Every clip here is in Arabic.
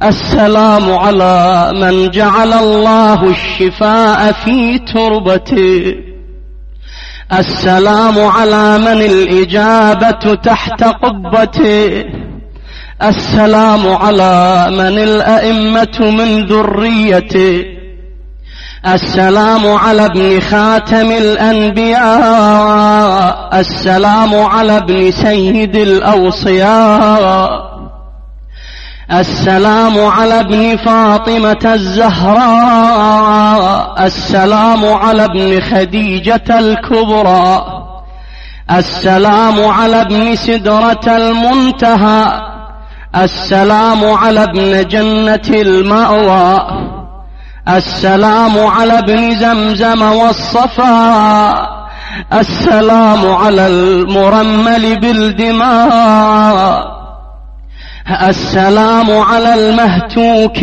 السلام على من جعل الله الشفاء في تربته، السلام على من الإجابة تحت قبته، السلام على من الأئمة من ذريته، السلام على ابن خاتم الأنبياء، السلام على ابن سيد الأوصياء، السلام على ابن فاطمة الزهراء، السلام على ابن خديجة الكبرى، السلام على ابن سدرة المنتهى، السلام على ابن جنة المأوى، السلام على ابن زمزم والصفا، السلام على المرمل بالدماء، السلام على المهتوك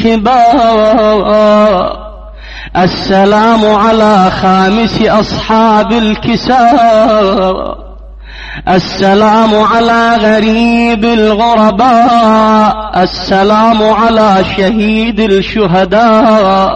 الخباء، السلام على خامس أصحاب الكساء، السلام على غريب الغرباء، السلام على شهيد الشهداء،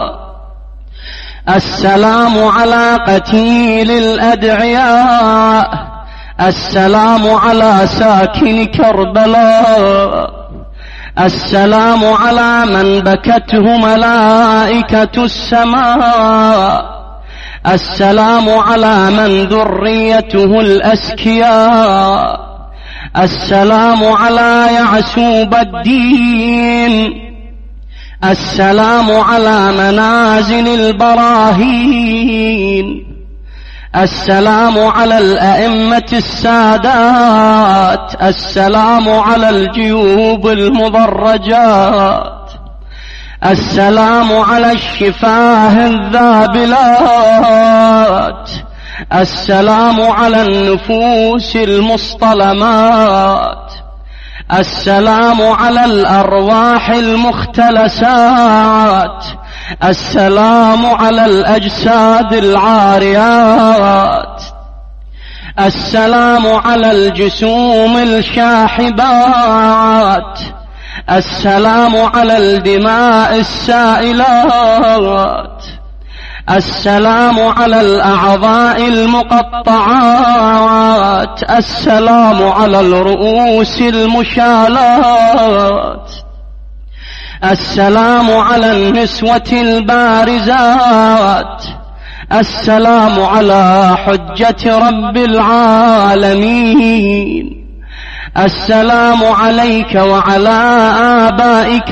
السلام على قتيل الأدعياء، السلام على ساكن كربلاء، السلام على من بكته ملائكة السماء، السلام على من ذريته الأسكياء، السلام على يعسوب الدين، السلام على منازل البراهين، السلام على الأئمة السادات، السلام على الجيوب المضرجات، السلام على الشفاه الذابلات، السلام على النفوس المصطلمات، السلام على الأرواح المختلسات، السلام على الأجساد العاريات، السلام على الجسوم الشاحبات، السلام على الدماء السائلات، السلام على الأعضاء المقطعات، السلام على الرؤوس المشالات، السلام على النسوة البارزات، السلام على حجة رب العالمين، السلام عليك وعلى آبائك